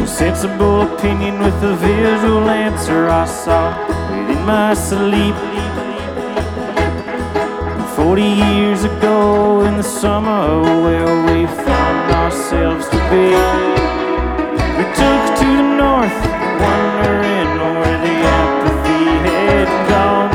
sensible opinion with a visual answer I saw within my sleep. 40 years ago in the summer where we found ourselves to be, we took to the north